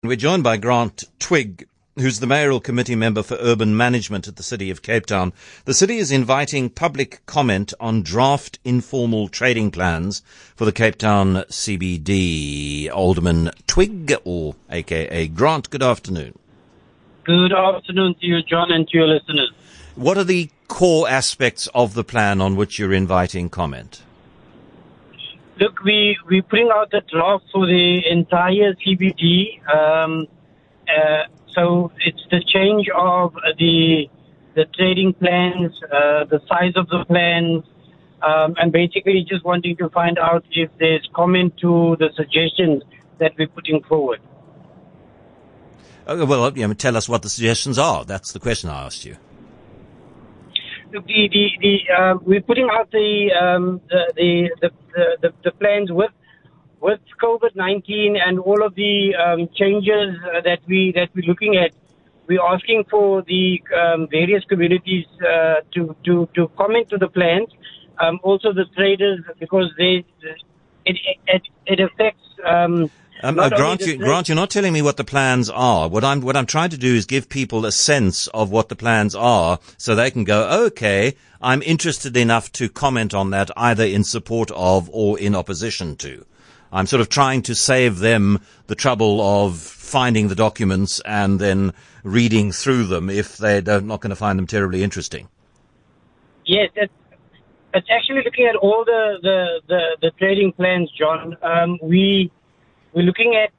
We're joined by Grant Twigg, who's the mayoral committee member for urban management at the City of Cape Town. The city is inviting public comment on draft informal trading plans for the Cape Town CBD. Alderman Twigg, or aka Grant, good afternoon. Good afternoon to you, John, and to your listeners. What are the core aspects of the plan on which you're inviting comment? Look, we bring out the draft for the entire CBD. So it's the change of the trading plans, the size of the plans, and basically just wanting to find out if there's comment to the suggestions that we're putting forward. Tell us what the suggestions are. That's the question I asked you. Look, we're putting out the plans with COVID-19 and all of the changes that we're looking at. We're asking for the various communities to comment to the plans. Also the traders, because it affects. Grant, you're not telling me what the plans are. What I'm trying to do is give people a sense of what the plans are, so they can go, okay, I'm interested enough to comment on that, either in support of or in opposition to. I'm sort of trying to save them the trouble of finding the documents and then reading through them if they're not going to find them terribly interesting. Yes, it's actually looking at all the trading plans, John. We're looking at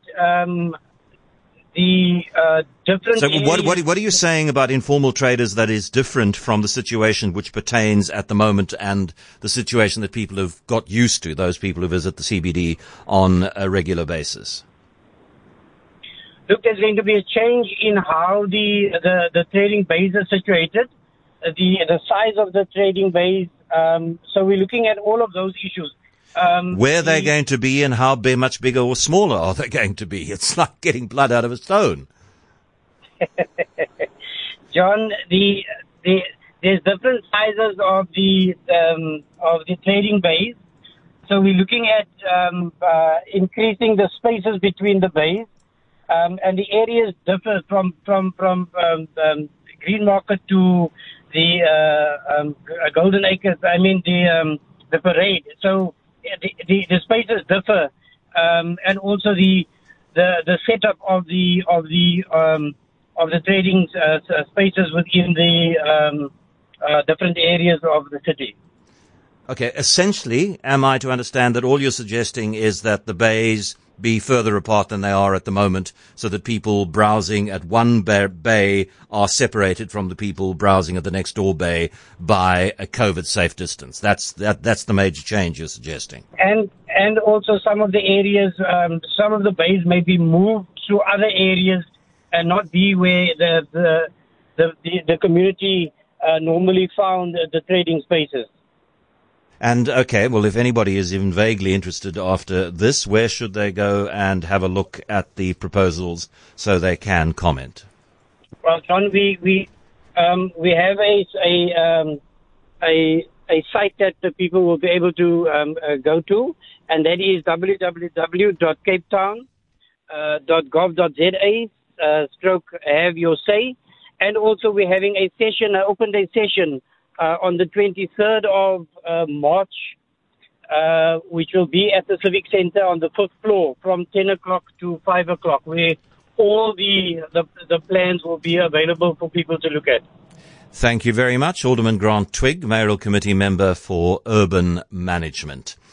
the different. So, what are you saying about informal traders that is different from the situation which pertains at the moment and the situation that people have got used to? Those people who visit the CBD on a regular basis. Look, there's going to be a change in how the trading bays are situated, the size of the trading bays. So we're looking at all of those issues. Where they're going to be and how much bigger or smaller are they going to be? It's like getting blood out of a stone. John, there's different sizes of the trading bays. So we're looking at increasing the spaces between the bays, and the areas differ from Green Market to the Golden Acres. I mean the parade. So the spaces differ, and also the setup of the trading spaces within the different areas of the city. Okay, essentially, am I to understand that all you're suggesting is that the bays be further apart than they are at the moment, so that people browsing at one bay are separated from the people browsing at the next door bay by a COVID-safe distance? That's the major change you're suggesting. And also some of the areas, some of the bays may be moved to other areas and not be where the community normally found the trading spaces. And, okay, well, if anybody is even vaguely interested after this, where should they go and have a look at the proposals so they can comment? Well, John, we have a site that the people will be able to go to, and that is www.capetown.gov.za/have your say. And also we're having a session, an open day session, on the 23rd of March, which will be at the Civic Center on the 5th floor from 10 o'clock to 5 o'clock, where all the plans will be available for people to look at. Thank you very much, Alderman Grant Twigg, mayoral committee member for urban management.